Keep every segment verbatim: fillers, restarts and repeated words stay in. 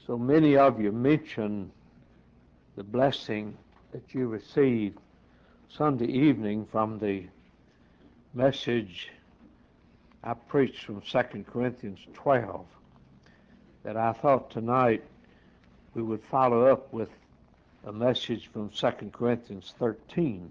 So many of you mention the blessing that you received Sunday evening from the message I preached from Second Corinthians twelve, that I thought tonight we would follow up with a message from Second Corinthians thirteen.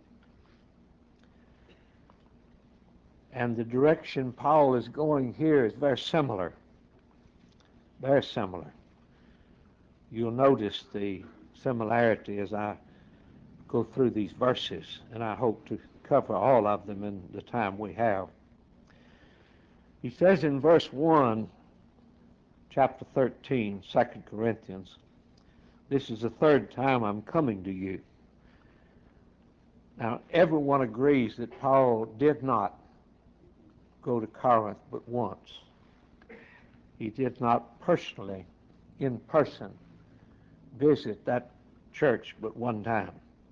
And the direction Paul is going here is very similar. Very similar. You'll notice the similarity as I go through these verses, and I hope to cover all of them in the time we have. He says in verse one, chapter thirteen, Second Corinthians, "This is the third time I'm coming to you." Now, everyone agrees that Paul did not go to Corinth but once. He did not personally, in person, visit that church but one time.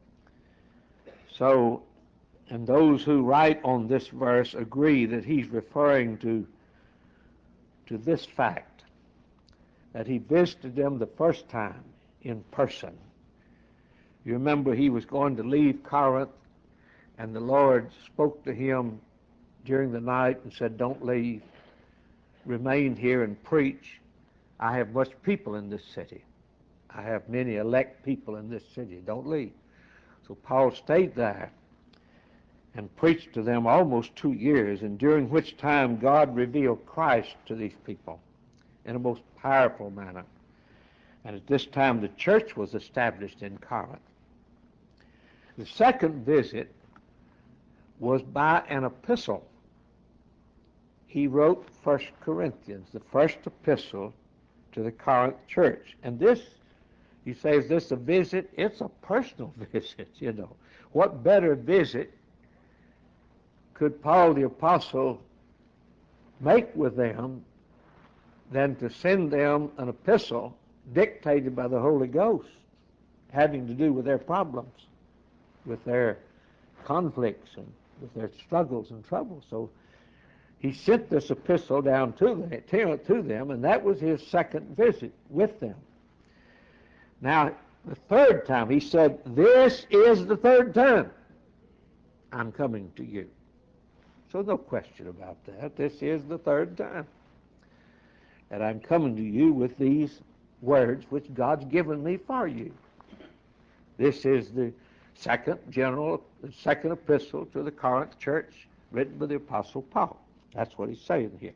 So, and those who write on this verse agree that he's referring to, to this fact, that he visited them the first time in person. You remember he was going to leave Corinth, and the Lord spoke to him during the night and said, "Don't leave. Remain here and preach. I have much people in this city. I have many elect people in this city. Don't leave." So Paul stayed there and preached to them almost two years, and during which time God revealed Christ to these people in a most powerful manner. And at this time the church was established in Corinth. The second visit was by an epistle. He wrote First Corinthians, the first epistle to the Corinth church. And this, you say, is this a visit? It's a personal visit, you know. What better visit could Paul the Apostle make with them than to send them an epistle dictated by the Holy Ghost, having to do with their problems, with their conflicts, and with their struggles and troubles. So he sent this epistle down to them, to them, and that was his second visit with them. Now, the third time, he said, "This is the third time I'm coming to you." So no question about that. This is the third time that I'm coming to you with these words which God's given me for you. This is the second general, the second epistle to the Corinth church written by the Apostle Paul. That's what he's saying here.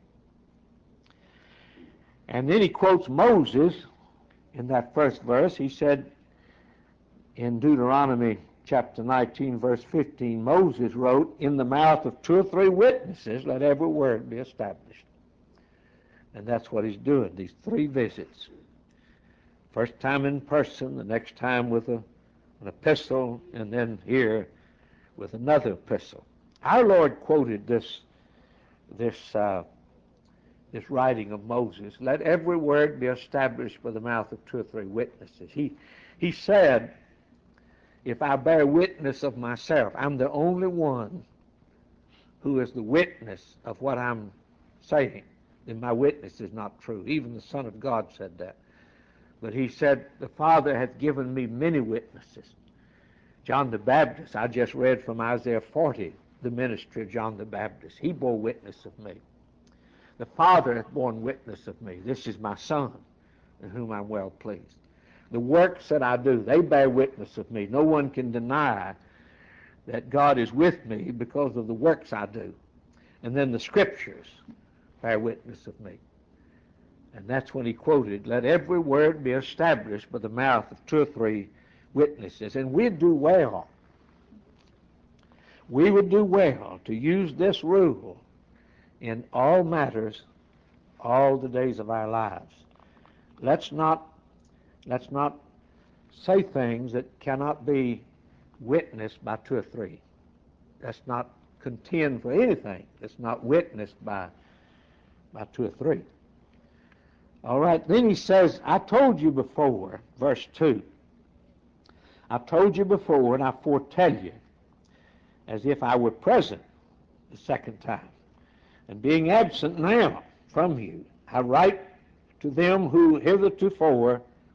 And then he quotes Moses in that first verse. He said in Deuteronomy chapter nineteen, verse fifteen, Moses wrote, "In the mouth of two or three witnesses, let every word be established." And that's what he's doing, these three visits. First time in person, the next time with a, an epistle, and then here with another epistle. Our Lord quoted this this uh, this writing of Moses, "Let every word be established by the mouth of two or three witnesses." He he said, if I bear witness of myself, I'm the only one who is the witness of what I'm saying, then my witness is not true. Even the Son of God said that. But he said, "The Father hath given me many witnesses." John the Baptist, I just read from Isaiah forty, the ministry of John the Baptist. He bore witness of me. "The Father hath borne witness of me. This is my Son, in whom I'm well pleased." The works that I do, they bear witness of me. No one can deny that God is with me because of the works I do. And then the Scriptures bear witness of me. And that's when he quoted, "Let every word be established by the mouth of two or three witnesses." And we'd do well. We would do well to use this rule in all matters, all the days of our lives. Let's not, let's not say things that cannot be witnessed by two or three. Let's not contend for anything that's not witnessed by, by two or three. All right, then he says, "I told you before," verse two, "I told you before, and I foretell you, as if I were present the second time. And being absent now from you, I write to them who heretofore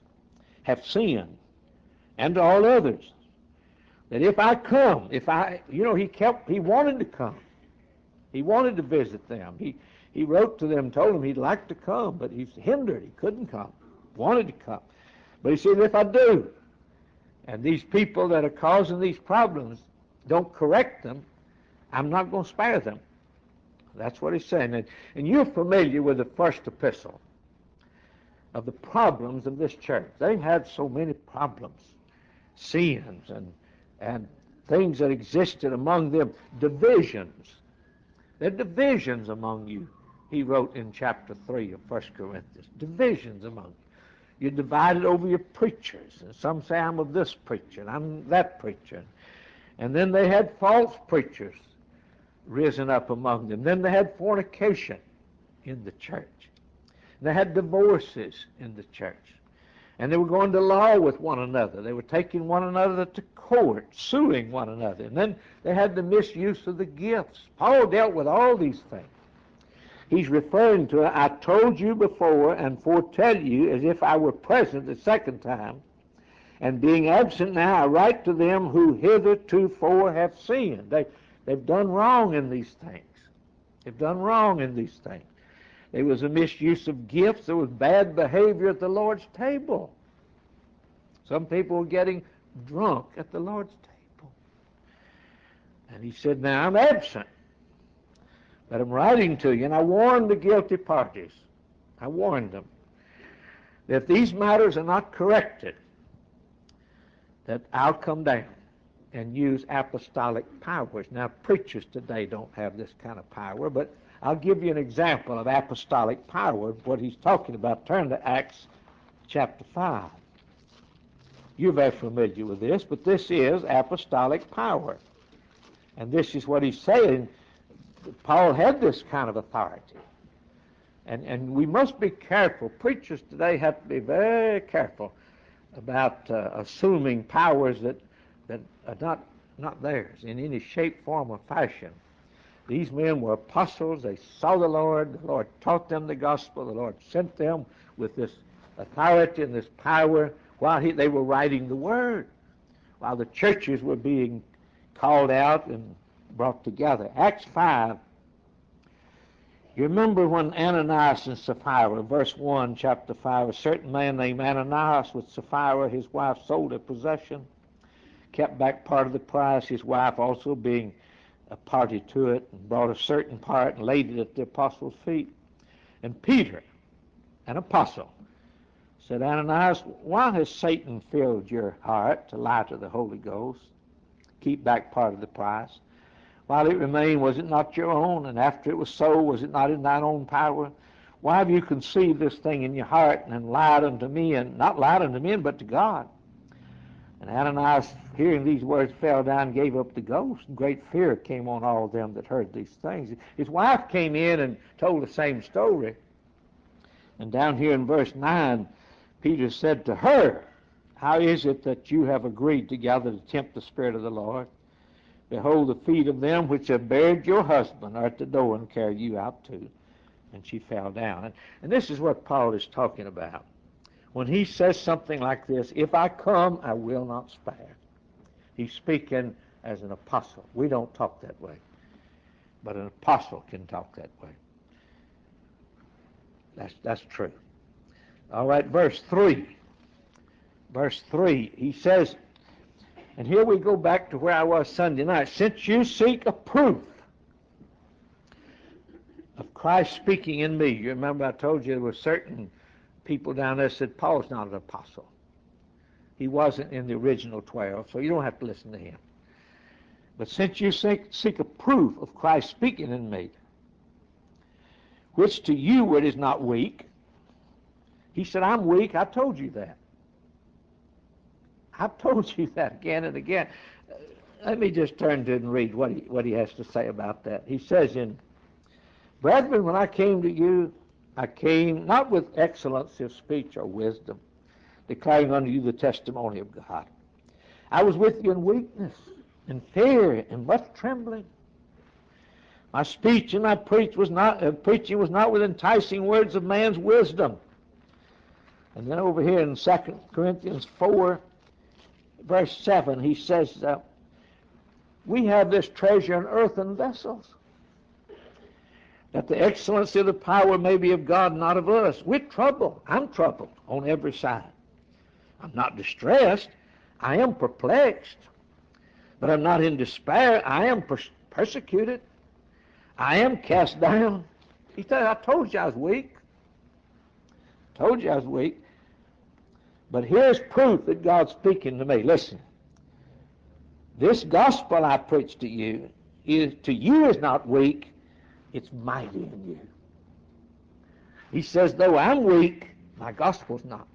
have sinned, and to all others. That if I come, if I, you know, he kept, he wanted to come. He wanted to visit them. He, he wrote to them, told them he'd like to come, but he's hindered. He couldn't come. Wanted to come. But he said, if I do, and these people that are causing these problems don't correct them, I'm not going to spare them. That's what he's saying. And, and you're familiar with the first epistle of the problems of this church. They had so many problems, sins, and, and things that existed among them, divisions. There are divisions among you, he wrote in chapter three of First Corinthians. Divisions among you. You're divided over your preachers. And some say, I'm of this preacher, and I'm that preacher. And then they had false preachers risen up among them. Then they had fornication in the church. And they had divorces in the church. And they were going to law with one another. They were taking one another to court, suing one another. And then they had the misuse of the gifts. Paul dealt with all these things. He's referring to, I told you before and foretell you as if I were present the second time, and being absent now, I write to them who hithertofore have sinned. They, they've done wrong in these things. They've done wrong in these things. There was a misuse of gifts. There was bad behavior at the Lord's table. Some people were getting drunk at the Lord's table. And he said, now I'm absent, but I'm writing to you, and I warned the guilty parties. I warned them that if these matters are not corrected, that I'll come down and use apostolic powers. Now, preachers today don't have this kind of power, but I'll give you an example of apostolic power, what he's talking about. Turn to Acts chapter five. You're very familiar with this, but this is apostolic power. And this is what he's saying. Paul had this kind of authority. And, and we must be careful. Preachers today have to be very careful about uh, assuming powers that, that are not, not theirs in any shape, form, or fashion. These men were apostles. They saw the Lord. The Lord taught them the gospel. The Lord sent them with this authority and this power while he, they were writing the word, while the churches were being called out and brought together. Acts five. You remember when Ananias and Sapphira, verse one, chapter five, a certain man named Ananias with Sapphira, his wife, sold a possession, kept back part of the price, his wife also being a party to it, and brought a certain part and laid it at the apostles' feet. And Peter, an apostle, said, Ananias, why has Satan filled your heart to lie to the Holy Ghost, keep back part of the price? While it remained, was it not your own? And after it was sold, was it not in thine own power? Why have you conceived this thing in your heart and lied unto me, and not lied unto men, but to God? And Ananias, hearing these words, fell down and gave up the ghost. And great fear came on all of them that heard these things. His wife came in and told the same story. And down here in verse nine, Peter said to her, how is it that you have agreed together to tempt the Spirit of the Lord? Behold, the feet of them which have buried your husband are at the door and carry you out too. And she fell down. And, and this is what Paul is talking about. When he says something like this, if I come, I will not spare. He's speaking as an apostle. We don't talk that way. But an apostle can talk that way. That's, that's true. All right, verse three. Verse three, he says, and here we go back to where I was Sunday night. Since you seek a proof of Christ speaking in me. You remember I told you there were certain people down there said Paul's not an apostle. He wasn't in the original twelve, so you don't have to listen to him. But since you seek, seek a proof of Christ speaking in me, which to you it is not weak. He said, I'm weak. I told you that. I've told you that again and again. Uh, let me just turn to it and read what he, what he has to say about that. He says in, Brethren, when I came to you, I came not with excellency of speech or wisdom, declaring unto you the testimony of God. I was with you in weakness, in fear, and much trembling. My speech and my preach was not, uh, preaching was not with enticing words of man's wisdom, And then over here in Second Corinthians four, verse seven, he says, uh, we have this treasure in earthen vessels, that the excellency of the power may be of God, not of us. We're troubled. I'm troubled on every side. I'm not distressed. I am perplexed. But I'm not in despair. I am pers- persecuted. I am cast down. He said, I told you I was weak. Told you I was weak. But here's proof that God's speaking to me. Listen. This gospel I preach to you, is to you is not weak, it's mighty in you. He says, though I'm weak, my gospel's not.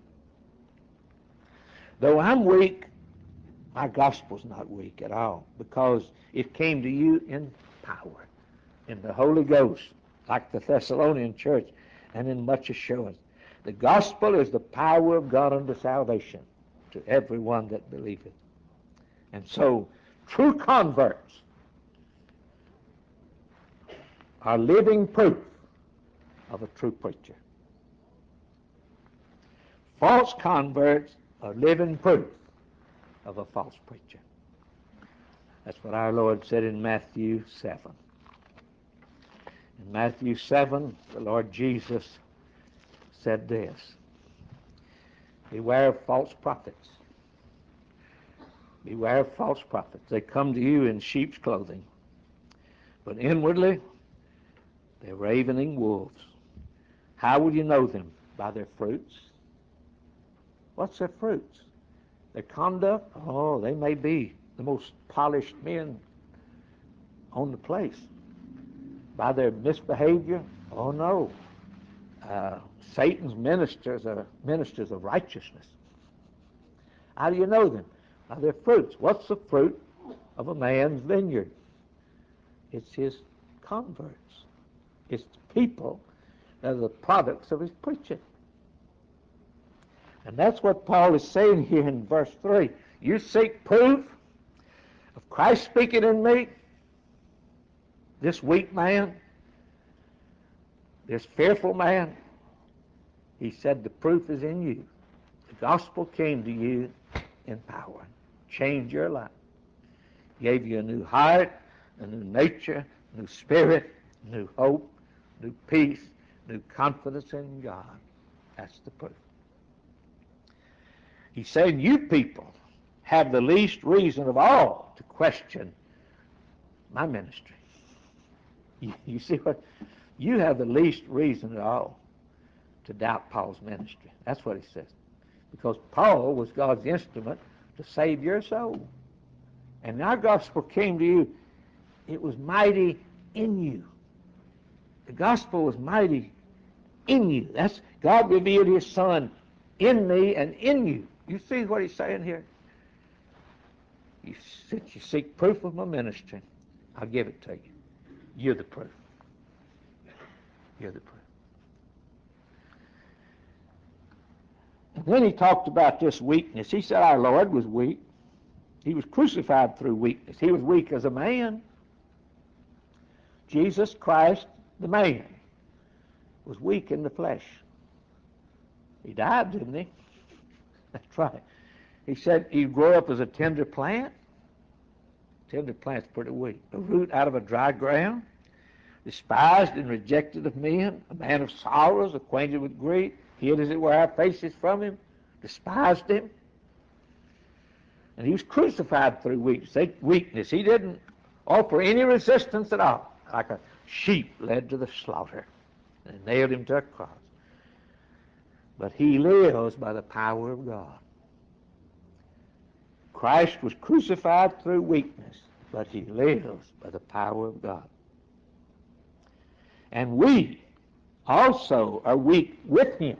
Though I'm weak, my gospel's not weak at all, because it came to you in power, in the Holy Ghost, like the Thessalonian church, and in much assurance. The gospel is the power of God unto salvation to everyone that believeth. And so, true converts are living proof of a true preacher. False converts are living proof of a false preacher. That's what our Lord said in Matthew seven. In Matthew seven, the Lord Jesus said this, beware of false prophets. Beware of false prophets. They come to you in sheep's clothing, but inwardly they're ravening wolves. How will you know them? By their fruits. What's their fruits? Their conduct? Oh, they may be the most polished men on the place. By their misbehavior? Oh no. Uh, Satan's ministers are ministers of righteousness. How do you know them? By their fruits. What's the fruit of a man's vineyard? It's his converts. It's the people that are the products of his preaching. And that's what Paul is saying here in verse three. You seek proof of Christ speaking in me, this weak man, this fearful man. He said the proof is in you. The gospel came to you in power. Changed your life. Gave you a new heart, a new nature, a new spirit, new hope, new peace, new confidence in God. That's the proof. He's saying you people have the least reason of all to question my ministry. You, you see what? You have the least reason at all to doubt Paul's ministry. That's what he says. Because Paul was God's instrument to save your soul. And our gospel came to you. It was mighty in you. The gospel was mighty in you. That's God revealed his Son in me and in you. You see what he's saying here? You, you seek proof of my ministry. I'll give it to you. You're the proof. You're the proof. And then he talked about this weakness. He said our Lord was weak. He was crucified through weakness. He was weak as a man. Jesus Christ, the man, was weak in the flesh. He died, didn't he? That's right. He said he'd grow up as a tender plant. Tender plant's pretty weak. A root out of a dry ground. Despised and rejected of men. A man of sorrows, acquainted with grief. Hid as it were our faces from him. Despised him. And he was crucified through weakness. He didn't offer any resistance at all. Like a sheep led to the slaughter. And they nailed him to a cross. But he lives by the power of God. Christ was crucified through weakness, but he lives by the power of God. And we also are weak with him.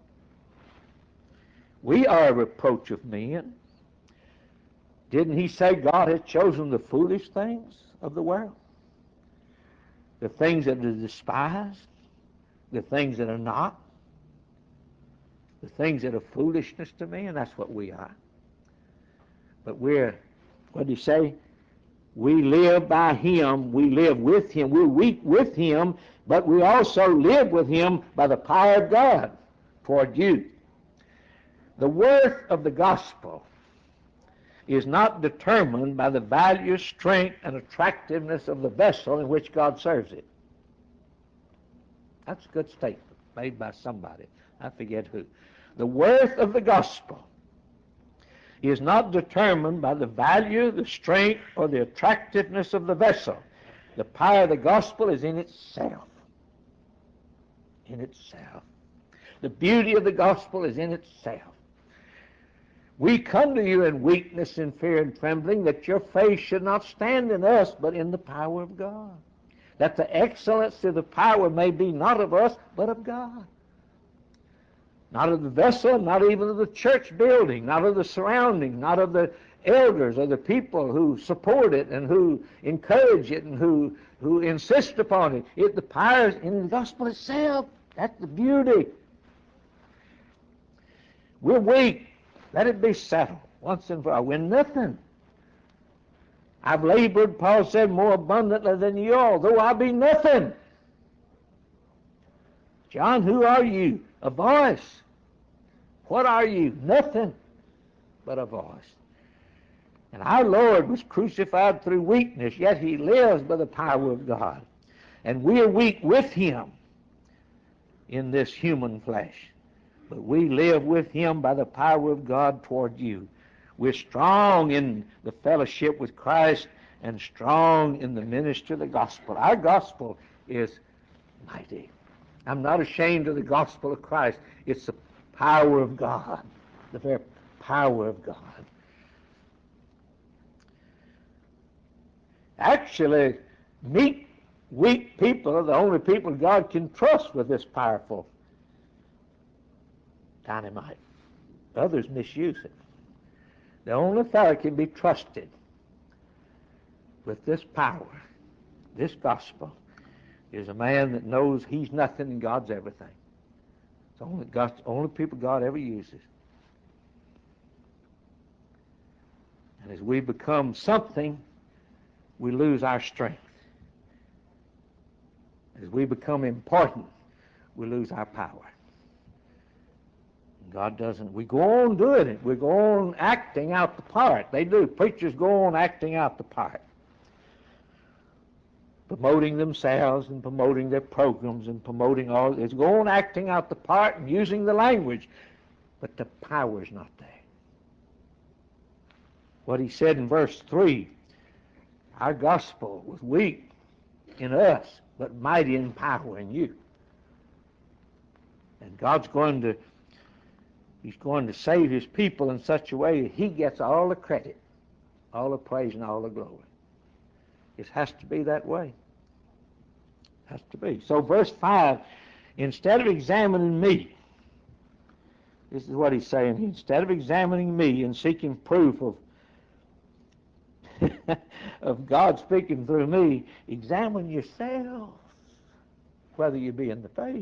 We are a reproach of men. Didn't he say God has chosen the foolish things of the world? The things that are despised, the things that are not, the things that are foolishness to me, and that's what we are. But we're, what did he say? We live by him, we live with him, we're weak with him, but we also live with him by the power of God toward you. The worth of the gospel is not determined by the value, strength, and attractiveness of the vessel in which God serves it. That's a good statement made by somebody. I forget who. The worth of the gospel is not determined by the value, the strength, or the attractiveness of the vessel. The power of the gospel is in itself. In itself. The beauty of the gospel is in itself. We come to you in weakness and fear and trembling, that your faith should not stand in us, but in the power of God. That the excellence of the power may be not of us, but of God. Not of the vessel, not even of the church building, not of the surrounding, not of the elders or the people who support it and who encourage it and who, who insist upon it. It the power is in the gospel itself. That's the beauty. We're weak. Let it be settled once and for all. We're nothing. I've labored, Paul said, more abundantly than you all, though I be nothing. John, who are you? A voice. What are you? Nothing but a voice. And our Lord was crucified through weakness, yet he lives by the power of God. And we are weak with him in this human flesh. But we live with him by the power of God toward you. We're strong in the fellowship with Christ and strong in the ministry of the gospel. Our gospel is mighty. I'm not ashamed of the gospel of Christ. It's the power of God, the very power of God. Actually, meek, weak people are the only people God can trust with this powerful dynamite. Others misuse it. The only fellow can be trusted with this power, this gospel, is a man that knows he's nothing and God's everything. It's only, God's, only people God ever uses. And as we become something, we lose our strength. As we become important, we lose our power. God doesn't. We go on doing it. We go on acting out the part. They do. Preachers go on acting out the part. Promoting themselves and promoting their programs and promoting all. They go on acting out the part and using the language. But the power's not there. What he said in verse three, our gospel was weak in us, but mighty in power in you. And God's going to He's going to save his people in such a way that he gets all the credit, all the praise, and all the glory. It has to be that way. It has to be. So verse five, instead of examining me, this is what he's saying. Instead of examining me and seeking proof of, of God speaking through me, examine yourselves whether you be in the faith.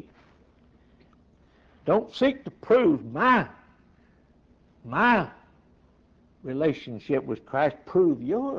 Don't seek to prove my, my relationship with Christ. Prove yours.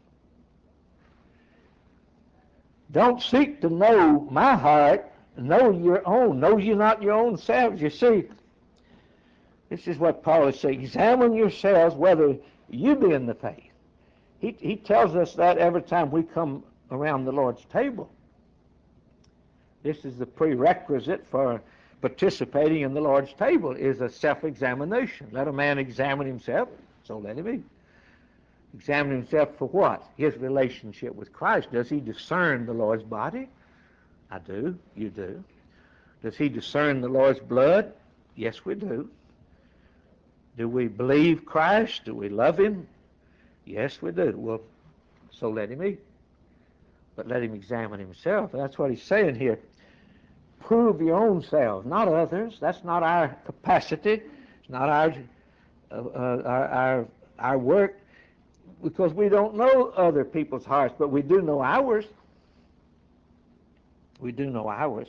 Don't seek to know my heart. Know your own. Know you not your own selves. You see, this is what Paul is saying. Examine yourselves whether you be in the faith. He, he tells us that every time we come around the Lord's table. This is the prerequisite for participating in the Lord's table, is a self-examination. Let a man examine himself, so let him be. Examine himself for what? His relationship with Christ. Does he discern the Lord's body? I do. You do. Does he discern the Lord's blood? Yes, we do. Do we believe Christ? Do we love him? Yes, we do. Well, so let him eat. But let him examine himself. That's what he's saying here. Prove your own selves, not others. That's not our capacity. It's not our, uh, uh, our, our, our work, because we don't know other people's hearts, but we do know ours. We do know ours.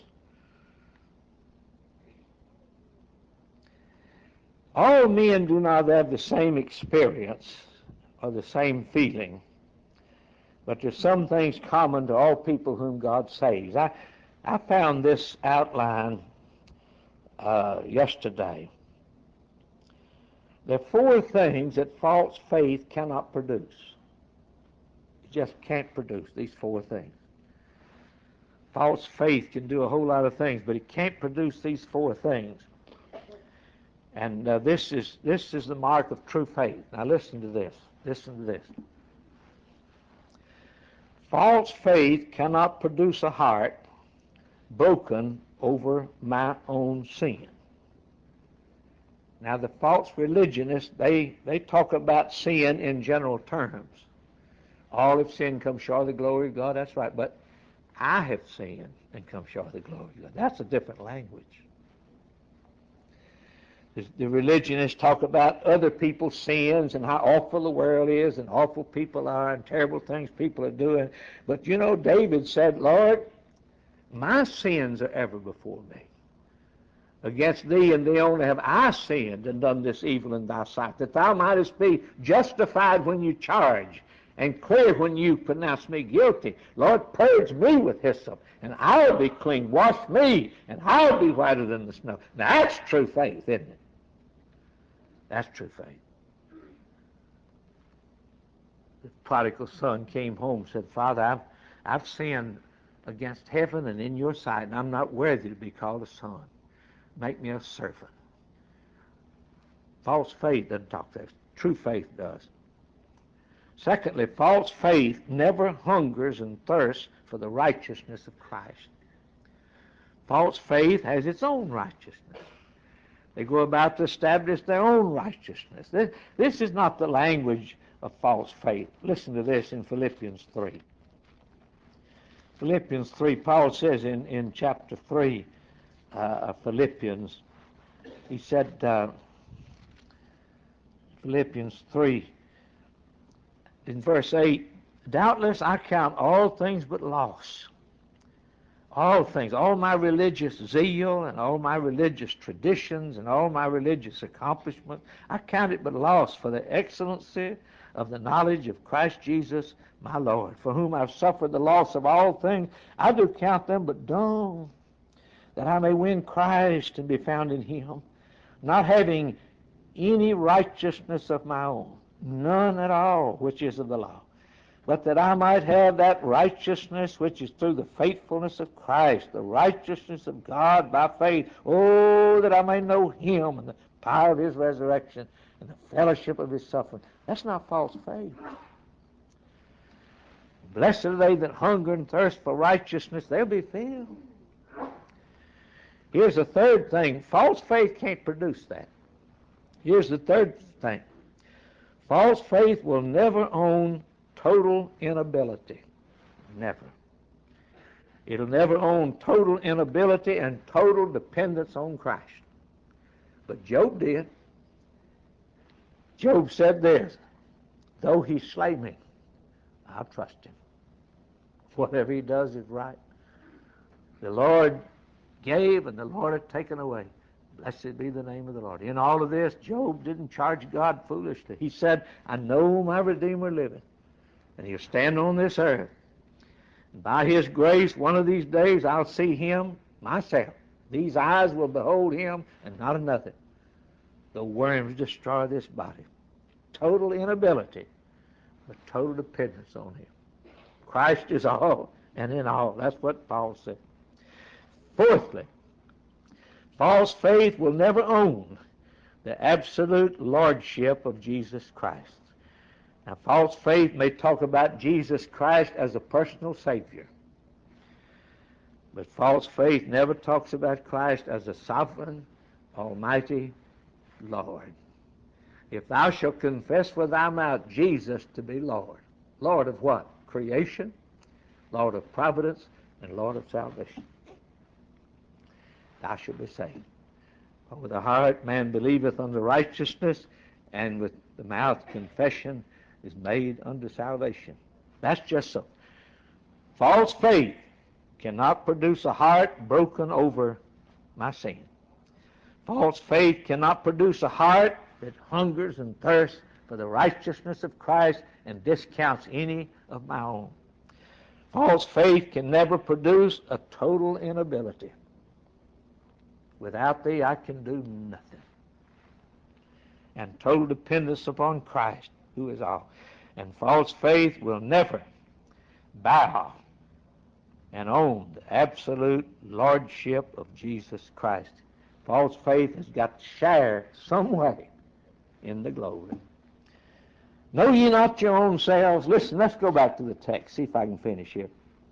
All men do not have the same experience or the same feeling, but there's some things common to all people whom God saves. I, I found this outline uh, yesterday. There are four things that false faith cannot produce. It just can't produce these four things. False faith can do a whole lot of things, but it can't produce these four things. And uh, this is this is the mark of true faith. Now listen to this. Listen to this. False faith cannot produce a heart broken over my own sin. Now the false religionists, they, they talk about sin in general terms. All have sinned, come short of the glory of God. That's right. But I have sinned and come short of the glory of God. That's a different language. The religionists talk about other people's sins and how awful the world is and awful people are and terrible things people are doing. But you know, David said, Lord, my sins are ever before me. Against thee and thee only have I sinned and done this evil in thy sight, that thou mightest be justified when you charge and clear when you pronounce me guilty. Lord, purge me with hyssop, and I'll be clean. Wash me, and I'll be whiter than the snow. Now that's true faith, isn't it? That's true faith. The prodigal son came home and said, Father, I've, I've sinned against heaven and in your sight, and I'm not worthy to be called a son. Make me a servant. False faith doesn't talk that. True faith does. Secondly, false faith never hungers and thirsts for the righteousness of Christ. False faith has its own righteousness. They go about to establish their own righteousness. This, this is not the language of false faith. Listen to this in Philippians three. Philippians three, Paul says in, in chapter three uh, of Philippians, he said, uh, Philippians three, in verse eight, doubtless I count all things but loss. All things, all my religious zeal and all my religious traditions and all my religious accomplishments, I count it but loss for the excellency of the knowledge of Christ Jesus my Lord, for whom I've suffered the loss of all things. I do count them but dung, that I may win Christ and be found in him, not having any righteousness of my own, none at all, which is of the law, but that I might have that righteousness which is through the faithfulness of Christ, the righteousness of God by faith. Oh, that I may know him and the power of his resurrection and the fellowship of his suffering. That's not false faith. Blessed are they that hunger and thirst for righteousness, they'll be filled. Here's the third thing. False faith can't produce that. Here's the third thing. False faith will never own total inability. Never. It'll never own total inability and total dependence on Christ. But Job did. Job said this, though he slay me, I'll trust him. Whatever he does is right. The Lord gave and the Lord had taken away. Blessed be the name of the Lord. In all of this, Job didn't charge God foolishly. He said, I know my Redeemer liveth, and he'll stand on this earth. And by his grace, one of these days, I'll see him myself. These eyes will behold him and not another. The worms destroy this body. Total inability, but total dependence on him. Christ is all and in all. That's what Paul said. Fourthly, false faith will never own the absolute lordship of Jesus Christ. Now, false faith may talk about Jesus Christ as a personal Savior, but false faith never talks about Christ as a sovereign, almighty Lord. If thou shalt confess with thy mouth Jesus to be Lord, Lord of what? Creation, Lord of providence, and Lord of salvation, thou shalt be saved. For with the heart man believeth unto righteousness, and with the mouth confession is made unto salvation. That's just so. False faith cannot produce a heart broken over my sin. False faith cannot produce a heart that hungers and thirsts for the righteousness of Christ and discounts any of my own. False faith can never produce a total inability. Without thee, I can do nothing. and total dependence upon Christ, who is all. And false faith will never bow and own the absolute lordship of Jesus Christ. False faith has got to share some way in the glory. Know ye not your own selves? Listen, let's go back to the text, see if I can finish here.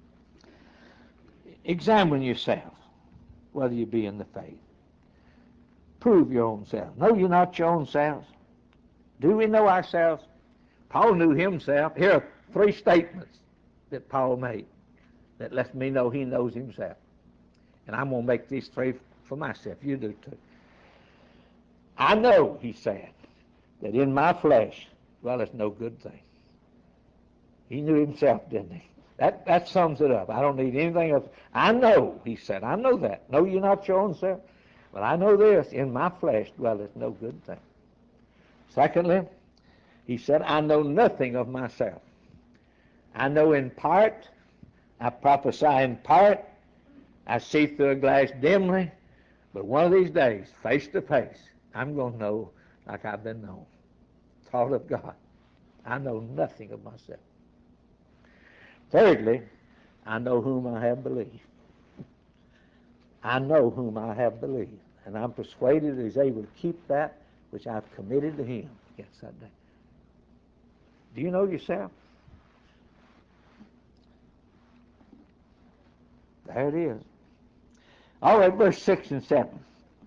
Examine yourself, whether you be in the faith. Prove your own self. Know ye not your own selves? Do we know ourselves? Paul knew himself. Here are three statements that Paul made that lets me know he knows himself. And I'm going to make these three for myself. You do too. I know, he said, that in my flesh dwelleth no good thing. He knew himself, didn't he? That, that sums it up. I don't need anything else. I know, he said, I know that. Know you not your own self? But I know this, in my flesh dwelleth no good thing. Secondly, he said, I know nothing of myself. I know in part, I prophesy in part, I see through a glass dimly, but one of these days, face to face, I'm going to know like I've been known. Thought of God. I know nothing of myself. Thirdly, I know whom I have believed. I know whom I have believed, and I'm persuaded that he's able to keep that which I've committed to him against that day. Do you know yourself? There it is. All right, verse six and seven.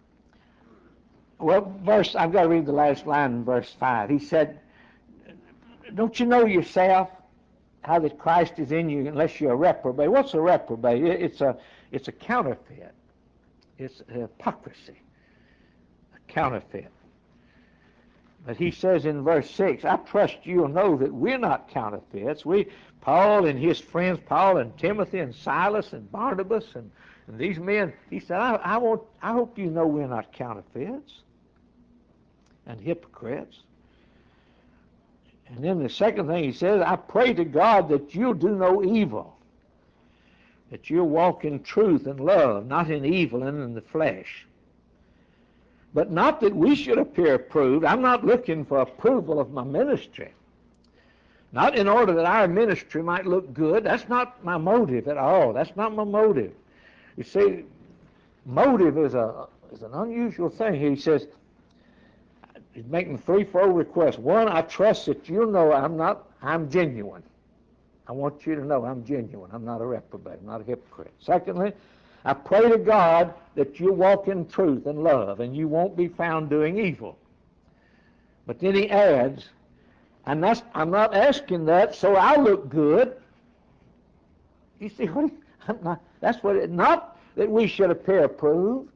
Well, verse, I've got to read the last line in verse five. He said, don't you know yourself how that Christ is in you unless you're a reprobate? What's a reprobate? It's a, it's a counterfeit. It's hypocrisy. A counterfeit. But he says in verse six, I trust you'll know that we're not counterfeits. We, Paul and his friends, Paul and Timothy and Silas and Barnabas and, and these men, he said, I, I, want, I hope you know we're not counterfeits and hypocrites. And then the second thing he says, I pray to God that you'll do no evil, that you'll walk in truth and love, not in evil and in the flesh. But not that we should appear approved. I'm not looking for approval of my ministry. Not in order that our ministry might look good. That's not my motive at all. That's not my motive. You see, motive is a is an unusual thing. He says, he's making threefold requests. One, I trust that you know I'm not, I'm genuine. I want you to know I'm genuine. I'm not a reprobate. I'm not a hypocrite. Secondly, I pray to God that you walk in truth and love and you won't be found doing evil. But then he adds, and that's, I'm not asking that so I'll look good. You see, what? I'm not, that's what it, not that we should appear approved.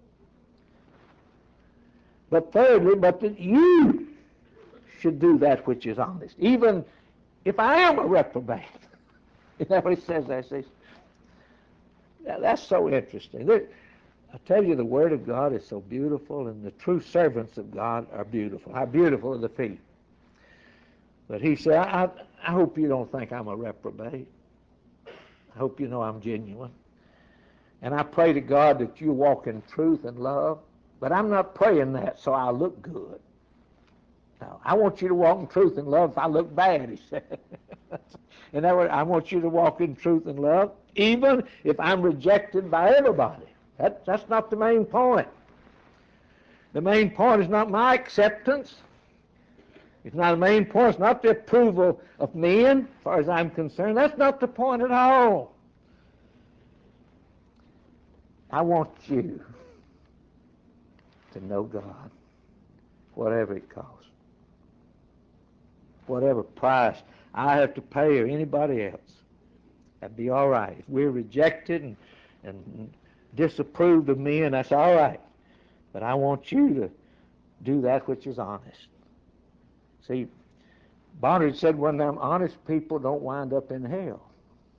But thirdly, but that you should do that which is honest, even if I am a reprobate. Is that what he says there? Says, that's so interesting. There, I tell you, the Word of God is so beautiful, and the true servants of God are beautiful. How beautiful are the feet. But he said, I, I hope you don't think I'm a reprobate. I hope you know I'm genuine. And I pray to God that you walk in truth and love. But I'm not praying that so I'll look good. No, I want you to walk in truth and love if I look bad, he said. In other words, I want you to walk in truth and love, even if I'm rejected by everybody. That, that's not the main point. The main point is not my acceptance. It's not the main point. It's not the approval of men, as far as I'm concerned. That's not the point at all. I want you to know God, whatever it costs. Whatever price I have to pay or anybody else, that'd be all right. If we're rejected and, and disapproved of men, that's all right. But I want you to do that which is honest. See, Barnard said one time, honest people don't wind up in hell.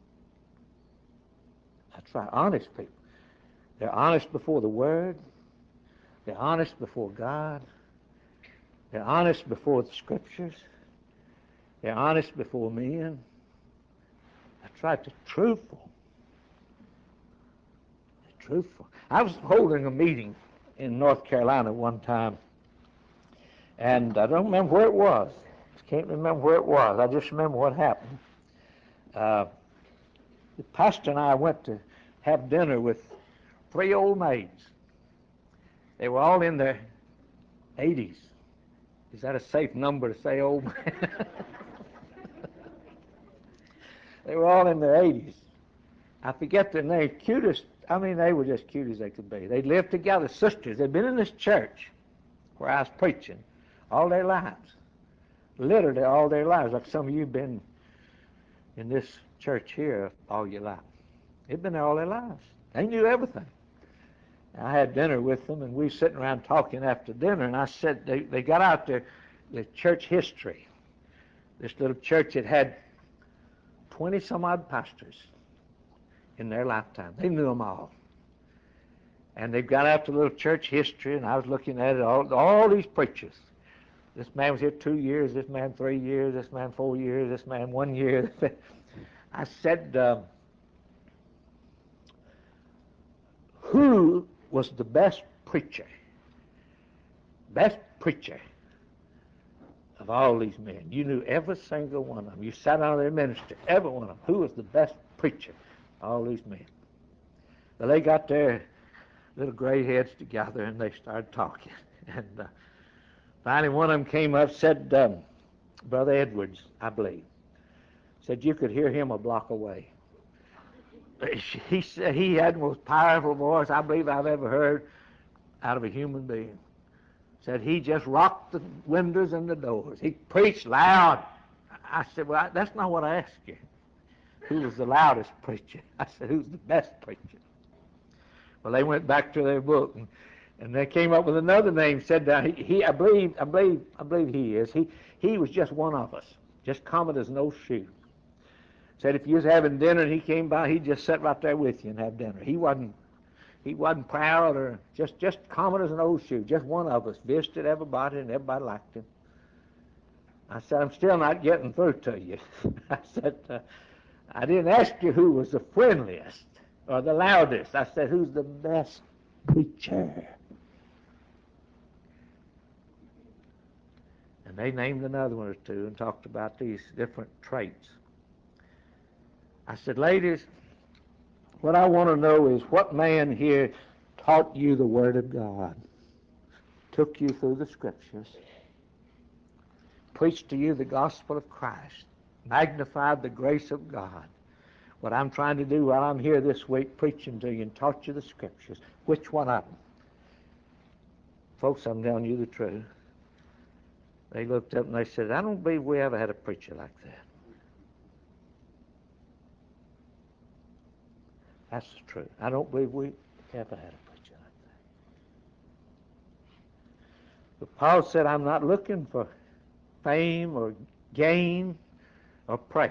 That's right, honest people. They're honest before the Word. They're honest before God. They're honest before the Scriptures. They're honest before men. That's right, they're truthful. They're truthful. I was holding a meeting in North Carolina one time, And I don't remember where it was. Can't remember where it was. I just remember what happened. Uh, the pastor and I went to have dinner with three old maids. They were all in their eighties. Is that a safe number to say old? They were all in their eighties. I forget their name. Cutest. I mean, they were just cute as they could be. They lived together, sisters. They'd been in this church where I was preaching all their lives. Literally all their lives, like some of you have been in this church here all your life. They've been there all their lives. They knew everything. I had dinner with them, and we were sitting around talking after dinner, and I said, they, they got out their, their church history. This little church had had twenty-some-odd pastors in their lifetime. They knew them all. And they got out the little church history, and I was looking at it, all, all these preachers. This man was here two years, this man three years, this man four years, this man one year. I said, uh, who was the best preacher, best preacher of all these men? You knew every single one of them. You sat on their ministry, every one of them. Who was the best preacher of all these men? Well, they got their little gray heads together, and they started talking. And uh, finally, one of them came up, said, um, Brother Edwards, I believe, said you could hear him a block away. He said he had the most powerful voice I believe I've ever heard out of a human being. Said he just rocked the windows and the doors. He preached loud. I said, well, that's not what I asked you. Who was the loudest preacher? I said, who's the best preacher? Well, they went back to their book, and, and they came up with another name. Said that he, he, I believe, I believe, I believe he is. He, he was just one of us, just common as no shoe. Said if you was having dinner and he came by, he'd just sit right there with you and have dinner. He wasn't, he wasn't proud or just, just common as an old shoe. Just one of us. Visited everybody and everybody liked him. I said, I'm still not getting through to you. I said, uh, I didn't ask you who was the friendliest or the loudest. I said, who's the best preacher? And they named another one or two and talked about these different traits. I said, ladies, what I want to know is what man here taught you the Word of God, took you through the Scriptures, preached to you the gospel of Christ, magnified the grace of God. What I'm trying to do while I'm here this week preaching to you and taught you the Scriptures, which one of them? Folks, I'm telling you the truth. They looked up and they said, I don't believe we ever had a preacher like that. That's the truth. I don't believe we ever had a preacher like that. But Paul said, I'm not looking for fame or gain or praise.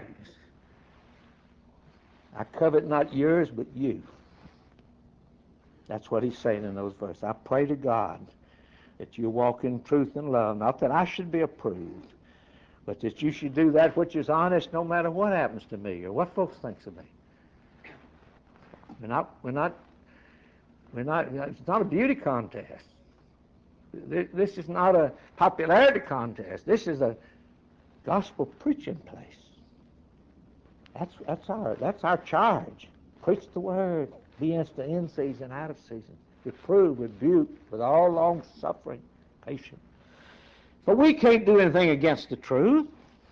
I covet not yours, but you. That's what he's saying in those verses. I pray to God that you walk in truth and love, not that I should be approved, but that you should do that which is honest no matter what happens to me or what folks think of me. We're not, we're not, we're not, it's not a beauty contest. This is not a popularity contest. This is a gospel preaching place. That's, that's, our, that's our charge. Preach the word. Be instant in season, out of season. Reprove, rebuke, with all long suffering, patience. But we can't do anything against the truth.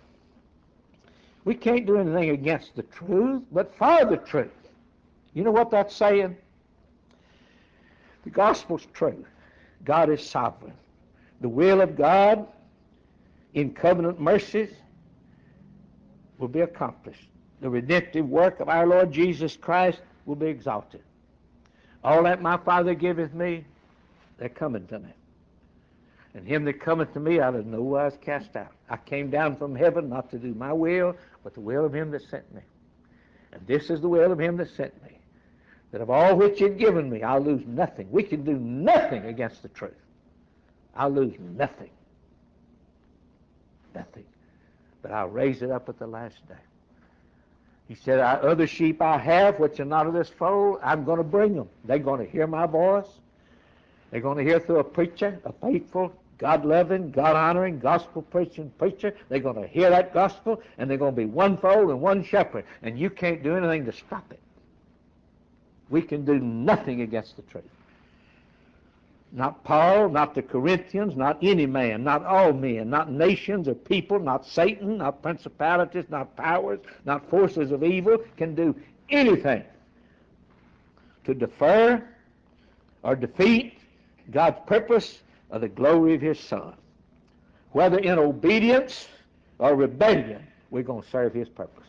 We can't do anything against the truth, but for the truth. You know what that's saying? The gospel's true. God is sovereign. The will of God in covenant mercies will be accomplished. The redemptive work of our Lord Jesus Christ will be exalted. All that my Father giveth me, they're coming to me. And him that cometh to me, I will no wise cast out. I came down from heaven not to do my will, but the will of him that sent me. And this is the will of him that sent me, that of all which he had given me, I'll lose nothing. We can do nothing against the truth. I'll lose nothing. Nothing. But I'll raise it up at the last day. He said, other sheep I have, which are not of this fold, I'm going to bring them. They're going to hear my voice. They're going to hear through a preacher, a faithful, God-loving, God-honoring, gospel-preaching preacher. They're going to hear that gospel, and they're going to be one fold and one shepherd, and you can't do anything to stop it. We can do nothing against the truth. Not Paul, not the Corinthians, not any man, not all men, not nations or people, not Satan, not principalities, not powers, not forces of evil can do anything to defer or defeat God's purpose or the glory of His Son. Whether in obedience or rebellion, we're going to serve His purpose.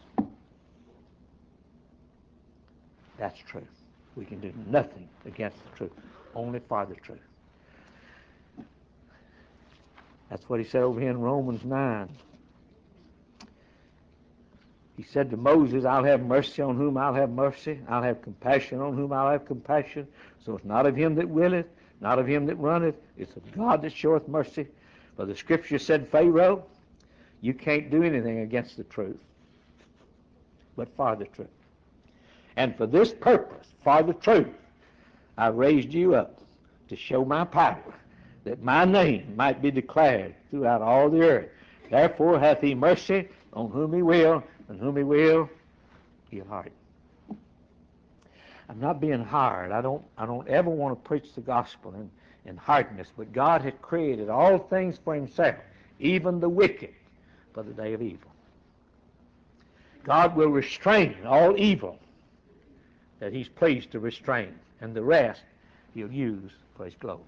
That's truth. We can do nothing against the truth, only for the truth. That's what he said over here in Romans nine. He said to Moses, I'll have mercy on whom I'll have mercy. I'll have compassion on whom I'll have compassion. So it's not of him that willeth, not of him that runneth. It's of God that showeth mercy. For the Scripture said, Pharaoh, you can't do anything against the truth, but for the truth. And for this purpose, for the truth, I raised you up to show my power, that my name might be declared throughout all the earth. Therefore hath he mercy on whom he will, and whom he will, he'll harden. I'm not being hard. I don't I don't ever want to preach the gospel in, in hardness, but God has created all things for himself, even the wicked, for the day of evil. God will restrain all evil that he's pleased to restrain, and the rest he'll use for his glory.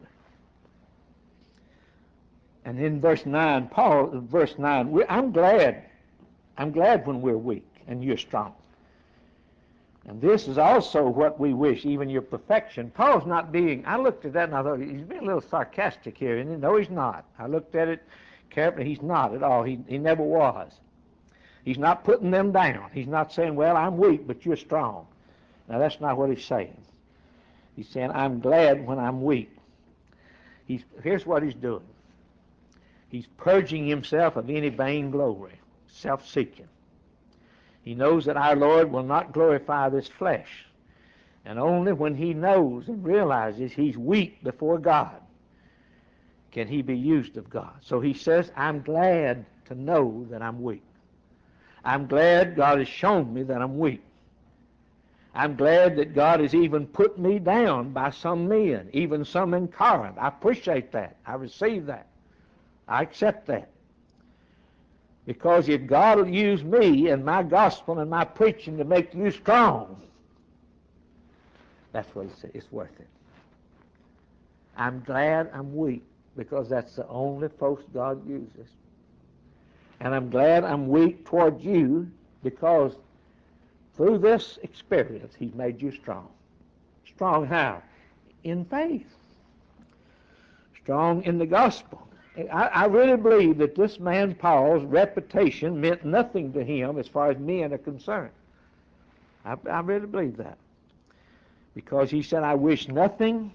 And in verse nine, Paul, verse nine, we're, I'm glad, I'm glad when we're weak and you're strong. And this is also what we wish, even your perfection. Paul's not being, I looked at that and I thought, he's being a little sarcastic here. And no, he's not. I looked at it carefully. He's not at all. He, he never was. He's not putting them down. He's not saying, well, I'm weak, but you're strong. Now, that's not what he's saying. He's saying, I'm glad when I'm weak. He's, here's what he's doing. He's purging himself of any vain glory, self-seeking. He knows that our Lord will not glorify this flesh. And only when he knows and realizes he's weak before God can he be used of God. So he says, I'm glad to know that I'm weak. I'm glad God has shown me that I'm weak. I'm glad that God has even put me down by some men, even some in Corinth. I appreciate that. I receive that. I accept that. Because if God will use me and my gospel and my preaching to make you strong, that's what he said. It's worth it. I'm glad I'm weak because that's the only folks God uses. And I'm glad I'm weak toward you because through this experience, he's made you strong. Strong how? In faith. Strong in the gospel. I, I really believe that this man Paul's reputation meant nothing to him as far as men are concerned. I, I really believe that. Because he said, I wish nothing.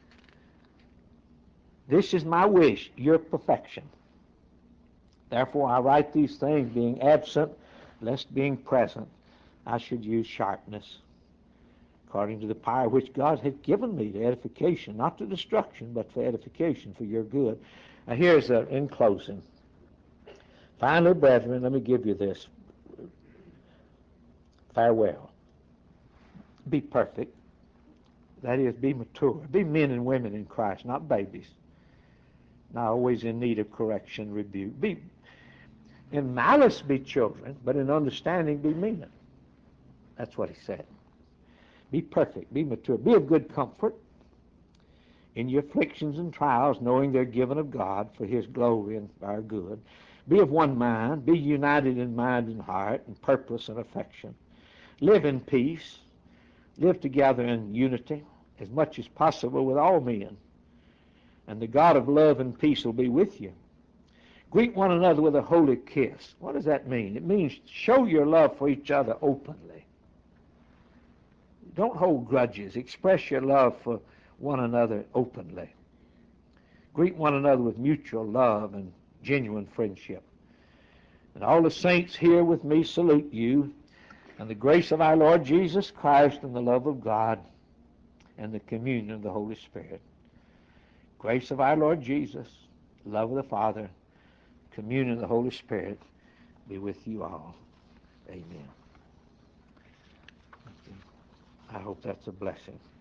This is my wish, your perfection. Therefore I write these things, being absent, lest being present, I should use sharpness, according to the power which God hath given me to edification, not to destruction, but for edification, for your good. Now here's, a, in closing, finally, brethren, let me give you this. Farewell. Be perfect. That is, be mature. Be men and women in Christ, not babies. Not always in need of correction, rebuke. Be, in malice be children, but in understanding be men. That's what he said. Be perfect, be mature, be of good comfort in your afflictions and trials, knowing they're given of God for his glory and for our good. Be of one mind, be united in mind and heart and purpose and affection. Live in peace, live together in unity as much as possible with all men. And the God of love and peace will be with you. Greet one another with a holy kiss. What does that mean? It means show your love for each other openly. Don't hold grudges. Express your love for one another openly. Greet one another with mutual love and genuine friendship. And all the saints here with me salute you, and the grace of our Lord Jesus Christ and the love of God and the communion of the Holy Spirit. Grace of our Lord Jesus love of the Father, communion of the Holy Spirit be with you all. Amen. I hope that's a blessing.